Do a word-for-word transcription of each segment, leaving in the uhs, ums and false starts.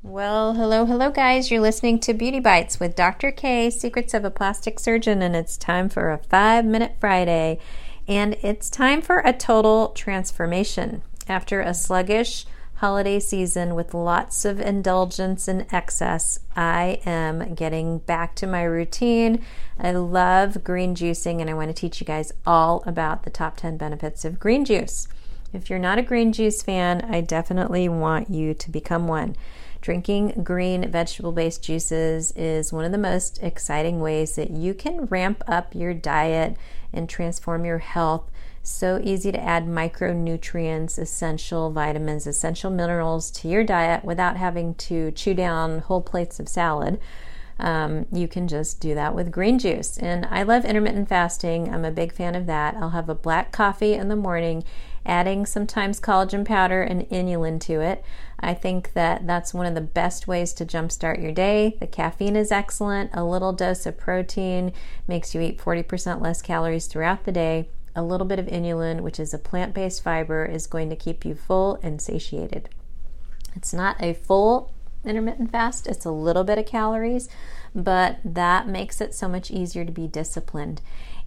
Well, hello, hello, guys. You're listening to Beauty Bites with Doctor K, Secrets of a Plastic Surgeon, and it's time for a five-minute Friday, and it's time for a total transformation. After a sluggish holiday season with lots of indulgence and excess, I am getting back to my routine. I love green juicing, and I want to teach you guys all about the top ten benefits of green juice. If you're not a green juice fan, I definitely want you to become one. Drinking green vegetable-based juices is one of the most exciting ways that you can ramp up your diet and transform your health. So easy to add micronutrients, essential vitamins, essential minerals to your diet without having to chew down whole plates of salad. Um, you can just do that with green juice. And I love intermittent fasting. I'm a big fan of that. I'll have a black coffee in the morning, adding sometimes collagen powder and inulin to it. I think that that's one of the best ways to jumpstart your day. The caffeine is excellent. A little dose of protein makes you eat forty percent less calories throughout the day. A little bit of inulin, which is a plant-based fiber, is going to keep you full and satiated. It's not a full intermittent fast. It's a little bit of calories, but that makes it so much easier to be disciplined.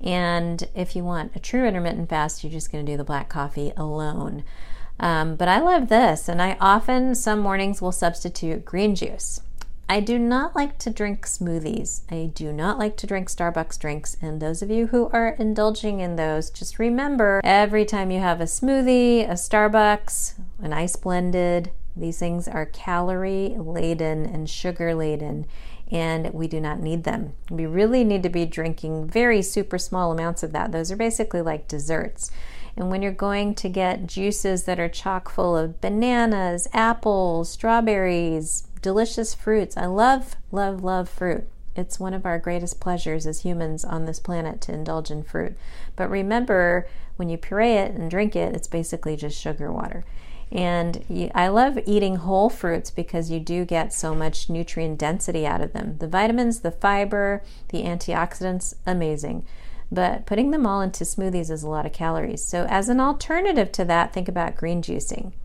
And if you want a true intermittent fast, you're just going to do the black coffee alone. Um, but I love this, and I often, some mornings, will substitute green juice. I do not like to drink smoothies. I do not like to drink Starbucks drinks, and those of you who are indulging in those, just remember, every time you have a smoothie, a Starbucks, an ice blended, these things are calorie laden and sugar laden, and we do not need them. We really need to be drinking very super small amounts of that. Those are basically like desserts. And when you're going to get juices that are chock full of bananas, apples, strawberries, delicious fruits. I love, love, love fruit. It's one of our greatest pleasures as humans on this planet to indulge in fruit. But remember, when you puree it and drink it, it's basically just sugar water. And you, I love eating whole fruits because you do get so much nutrient density out of them. The vitamins, the fiber, the antioxidants, amazing. But putting them all into smoothies is a lot of calories. So as an alternative to that, think about green juicing.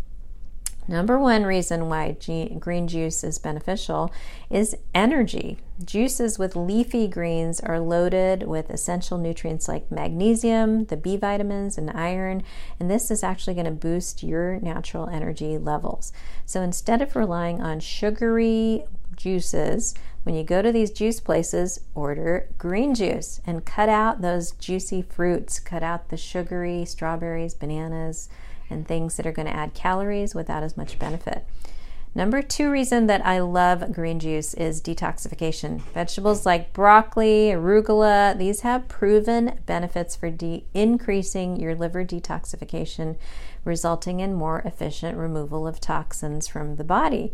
Number one reason why G- green juice is beneficial is energy. Juices with leafy greens are loaded with essential nutrients like magnesium, the B vitamins, and iron, and this is actually going to boost your natural energy levels. So instead of relying on sugary juices, when you go to these juice places, order green juice and cut out those juicy fruits, cut out the sugary strawberries, bananas, and things that are going to add calories without as much benefit. Number two reason that I love green juice is detoxification. Vegetables like broccoli, arugula, these have proven benefits for de- increasing your liver detoxification, resulting in more efficient removal of toxins from the body.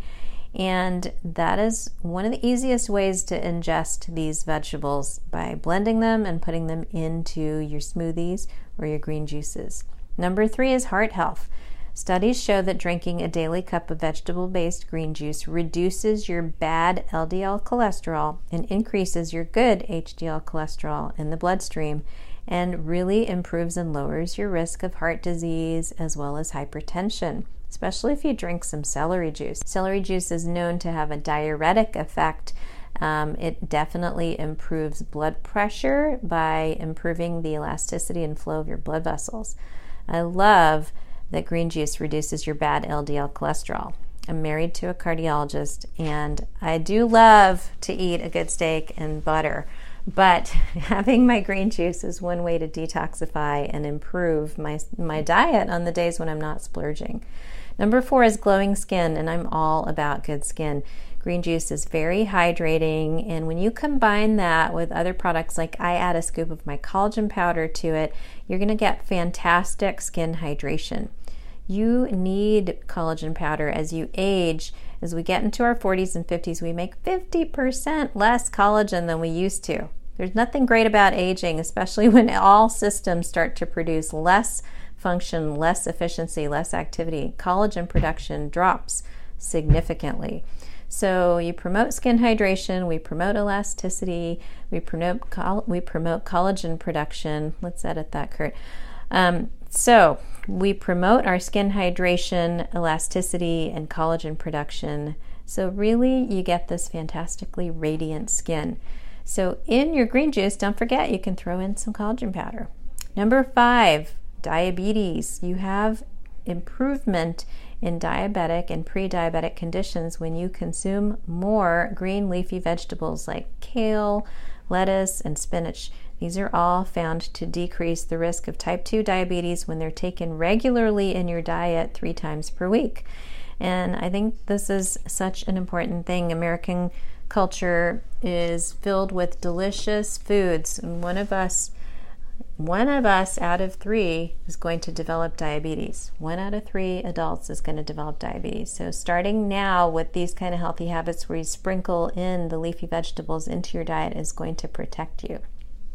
And that is one of the easiest ways to ingest these vegetables, by blending them and putting them into your smoothies or your green juices. Number three is heart health. Studies show that drinking a daily cup of vegetable-based green juice reduces your bad L D L cholesterol and increases your good H D L cholesterol in the bloodstream, and really improves and lowers your risk of heart disease as well as hypertension, especially if you drink some celery juice. Celery juice is known to have a diuretic effect. Um, it definitely improves blood pressure by improving the elasticity and flow of your blood vessels. I love that green juice reduces your bad L D L cholesterol. I'm married to a cardiologist, and I do love to eat a good steak and butter, but having my green juice is one way to detoxify and improve my, my diet on the days when I'm not splurging. Number four is glowing skin, and I'm all about good skin. Green juice is very hydrating, and when you combine that with other products, like I add a scoop of my collagen powder to it, you're going to get fantastic skin hydration. You need collagen powder as you age. As we get into our forties and fifties, we make fifty percent less collagen than we used to. There's nothing great about aging, especially when all systems start to produce less function, less efficiency, less activity. Collagen production drops significantly. So you promote skin hydration, we promote elasticity, we promote coll- we promote collagen production. Let's edit that, Kurt. Um, so We promote our skin hydration, elasticity, and collagen production. So really, you get this fantastically radiant skin. So in your green juice, don't forget, you can throw in some collagen powder. Number five, diabetes. You have improvement in diabetic and pre-diabetic conditions when you consume more green leafy vegetables like kale, lettuce, and spinach. These are all found to decrease the risk of type two diabetes when they're taken regularly in your diet three times per week. And I think this is such an important thing. American culture is filled with delicious foods, and one of us One of us out of three is going to develop diabetes. One out of three adults is going to develop diabetes. So starting now with these kind of healthy habits where you sprinkle in the leafy vegetables into your diet is going to protect you.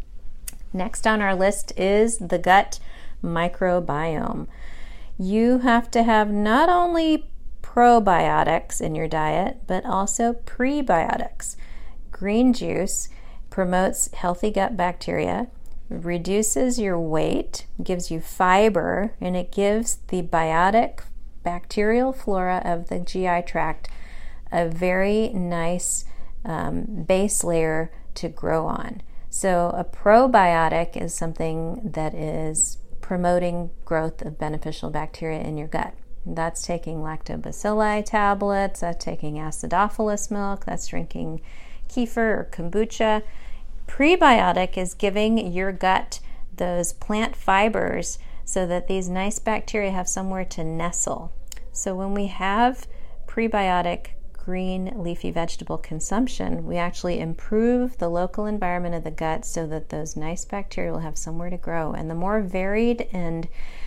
Next on our list is the gut microbiome. You have to have not only probiotics in your diet, but also prebiotics. Green juice promotes healthy gut bacteria, reduces your weight, gives you fiber, and it gives the biotic bacterial flora of the G I tract a very nice um, base layer to grow on. So a probiotic is something that is promoting growth of beneficial bacteria in your gut. That's taking lactobacilli tablets, that's taking acidophilus milk, that's drinking kefir or kombucha. Prebiotic is giving your gut those plant fibers so that these nice bacteria have somewhere to nestle. So when we have prebiotic green leafy vegetable consumption, we actually improve the local environment of the gut so that those nice bacteria will have somewhere to grow. And the more varied and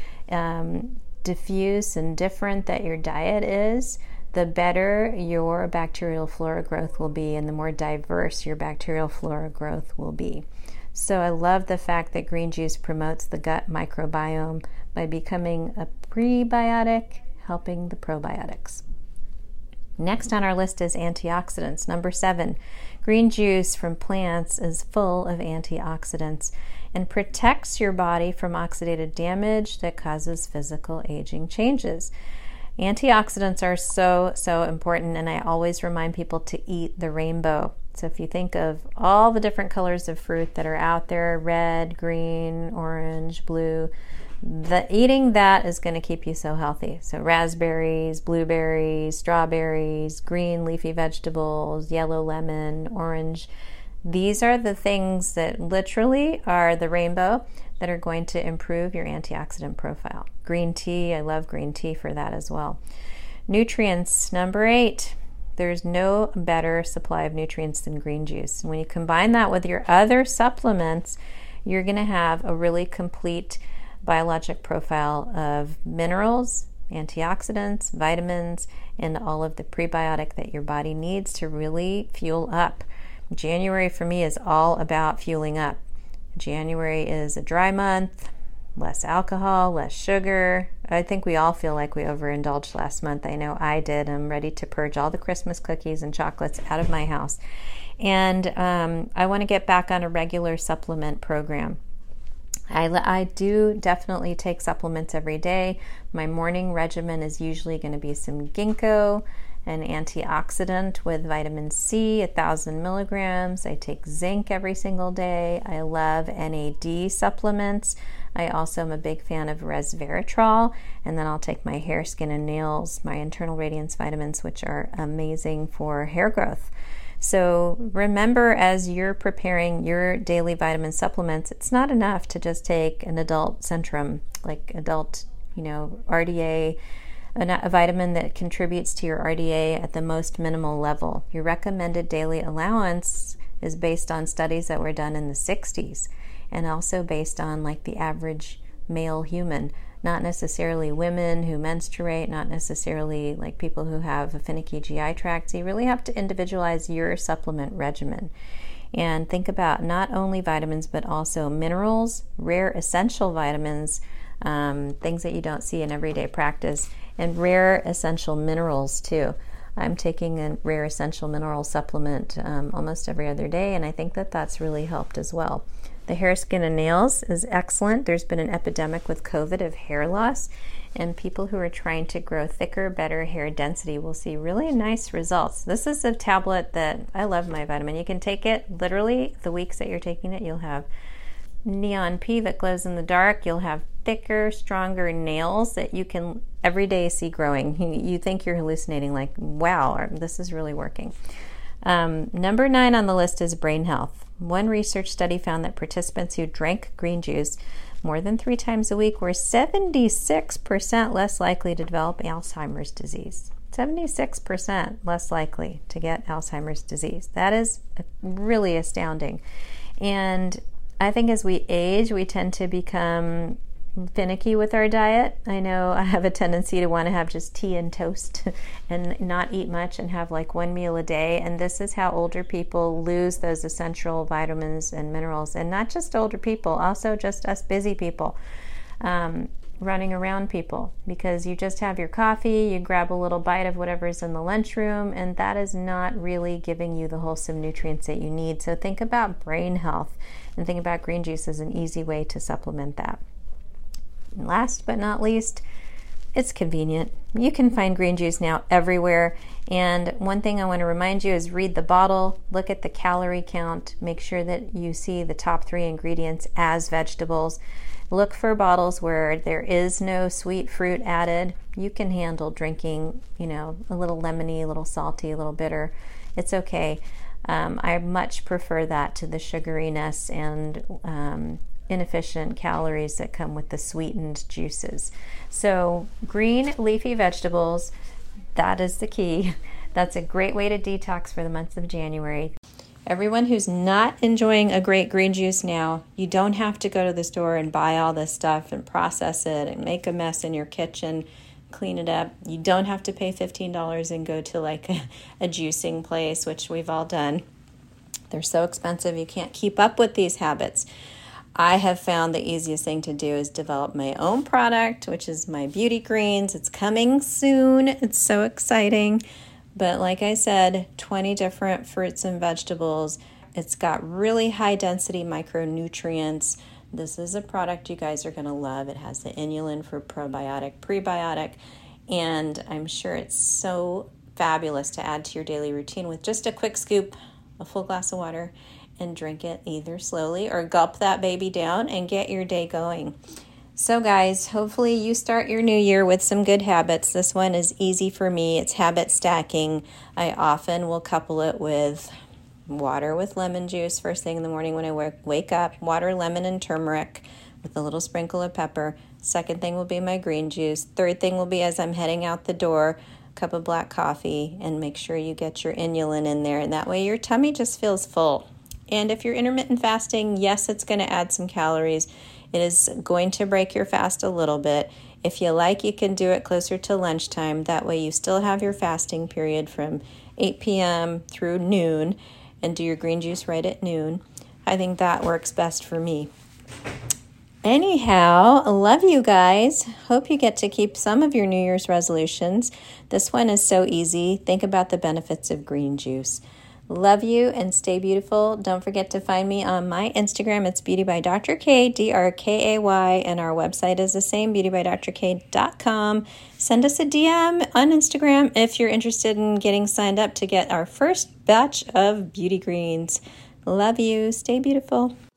um, diffuse and different that your diet is, the better your bacterial flora growth will be, and the more diverse your bacterial flora growth will be. So I love the fact that green juice promotes the gut microbiome by becoming a prebiotic, helping the probiotics. Next on our list is antioxidants. Number seven, green juice from plants is full of antioxidants and protects your body from oxidative damage that causes physical aging changes. Antioxidants are so, so important, and I always remind people to eat the rainbow. So if you think of all the different colors of fruit that are out there, red, green, orange, blue, the eating that is going to keep you so healthy. So raspberries, blueberries, strawberries, green leafy vegetables, yellow lemon, orange. These are the things that literally are the rainbow that are going to improve your antioxidant profile. Green tea, I love green tea for that as well. Nutrients, number eight. There's no better supply of nutrients than green juice. And when you combine that with your other supplements, you're going to have a really complete biologic profile of minerals, antioxidants, vitamins, and all of the prebiotic that your body needs to really fuel up. January for me is all about fueling up. January is a dry month, less alcohol, less sugar. I think we all feel like we overindulged last month. I know I did. I'm ready to purge all the Christmas cookies and chocolates out of my house. And um, I want to get back on a regular supplement program. I, I do definitely take supplements every day. My morning regimen is usually going to be some ginkgo, an antioxidant with vitamin C, one thousand milligrams. I take zinc every single day. I love N A D supplements. I also am a big fan of resveratrol. And then I'll take my hair, skin, and nails, my internal radiance vitamins, which are amazing for hair growth. So remember, as you're preparing your daily vitamin supplements, it's not enough to just take an adult Centrum, like adult, you know, R D A, a vitamin that contributes to your R D A at the most minimal level. Your recommended daily allowance is based on studies that were done in the sixties, and also based on like the average male human, not necessarily women who menstruate, not necessarily like people who have a finicky G I tract. So you really have to individualize your supplement regimen and think about not only vitamins but also minerals, rare essential vitamins, um, things that you don't see in everyday practice, and rare essential minerals too. I'm taking a rare essential mineral supplement um, almost every other day, and I think that that's really helped as well. The hair, skin, and nails is excellent. There's been an epidemic with COVID of hair loss, and people who are trying to grow thicker, better hair density will see really nice results. This is a tablet that I love my vitamin. You can take it literally the weeks that you're taking it. You'll have neon pea that glows in the dark. You'll have thicker, stronger nails that you can every day see growing. You think you're hallucinating, like, wow, this is really working. Um, number nine on the list is brain health. One research study found that participants who drank green juice more than three times a week were seventy-six percent less likely to develop Alzheimer's disease. seventy-six percent less likely to get Alzheimer's disease. That is really astounding. And I think as we age, we tend to become finicky with our diet. I know I have a tendency to want to have just tea and toast and not eat much and have like one meal a day. And this is how older people lose those essential vitamins and minerals. And not just older people, also just us busy people, um, running around people, because you just have your coffee, you grab a little bite of whatever's in the lunchroom, and that is not really giving you the wholesome nutrients that you need. So think about brain health and think about green juice as an easy way to supplement that. And last but not least, it's convenient. You can find green juice now everywhere. And one thing I want to remind you is read the bottle, look at the calorie count, make sure that you see the top three ingredients as vegetables. Look for bottles where there is no sweet fruit added. You can handle drinking, you know, a little lemony, a little salty, a little bitter. It's okay. Um, I much prefer that to the sugariness and um, inefficient calories that come with the sweetened juices. So green leafy vegetables, that is the key. That's a great way to detox for the month of January. Everyone who's not enjoying a great green juice now, you don't have to go to the store and buy all this stuff and process it and make a mess in your kitchen, clean it up. You don't have to pay fifteen dollars and go to like a, a juicing place, which we've all done. They're so expensive, you can't keep up with these habits. I have found the easiest thing to do is develop my own product, which is my Beauty Greens. It's coming soon. It's so exciting. But like I said, twenty different fruits and vegetables. It's got really high density micronutrients. This is a product you guys are going to love. It has the inulin for probiotic, prebiotic, and I'm sure it's so fabulous to add to your daily routine with just a quick scoop, a full glass of water, and drink it either slowly or gulp that baby down and get your day going. So guys, hopefully you start your new year with some good habits. This one is easy for me. It's habit stacking. I often will couple it with water with lemon juice first thing in the morning when I wake up, water, lemon, and turmeric with a little sprinkle of pepper. Second thing will be my green juice. Third thing will be as I'm heading out the door, a cup of black coffee, and make sure you get your inulin in there, and that way your tummy just feels full. And if you're intermittent fasting, yes, it's going to add some calories. It is going to break your fast a little bit. If you like, you can do it closer to lunchtime. That way you still have your fasting period from eight p.m. through noon and do your green juice right at noon. I think that works best for me. Anyhow, I love you guys. Hope you get to keep some of your New Year's resolutions. This one is so easy. Think about the benefits of green juice. Love you and stay beautiful. Don't forget to find me on my Instagram. It's Beauty by Doctor K, D R K A Y, and our website is the same, beauty by dr k dot com. Send us a D M on Instagram if you're interested in getting signed up to get our first batch of Beauty Greens. Love you. Stay beautiful.